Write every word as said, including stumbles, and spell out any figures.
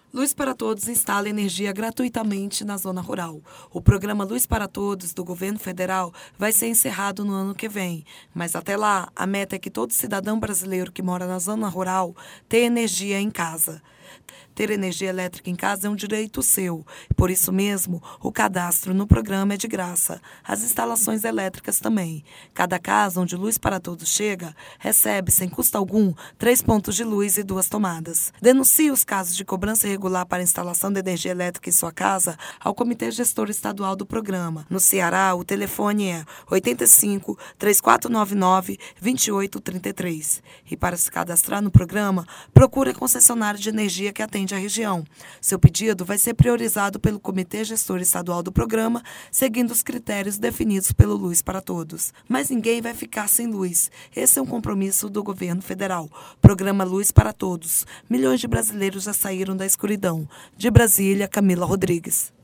Luz para Todos instala energia gratuitamente na zona rural. O programa Luz para Todos do governo federal vai ser encerrado no ano que vem, mas até lá, a meta é que todo cidadão brasileiro que mora na zona rural tenha energia em casa. Ter energia elétrica em casa é um direito seu. Por isso mesmo, o cadastro no programa é de graça. As instalações elétricas também. Cada casa onde Luz para Todos chega, recebe, sem custo algum, três pontos de luz e duas tomadas. Denuncie os casos de cobrança irregular para instalação de energia elétrica em sua casa ao Comitê Gestor Estadual do programa. No Ceará, o telefone é oito cinco, três quatro nove nove, dois oito três três. E para se cadastrar no programa, procure a concessionária de energia que atende a região. Seu pedido vai ser priorizado pelo Comitê Gestor Estadual do programa, seguindo os critérios definidos pelo Luz para Todos. Mas ninguém vai ficar sem luz. Esse é um compromisso do governo federal. Programa Luz para Todos. Milhões de brasileiros já saíram da escuridão. De Brasília, Camila Rodrigues.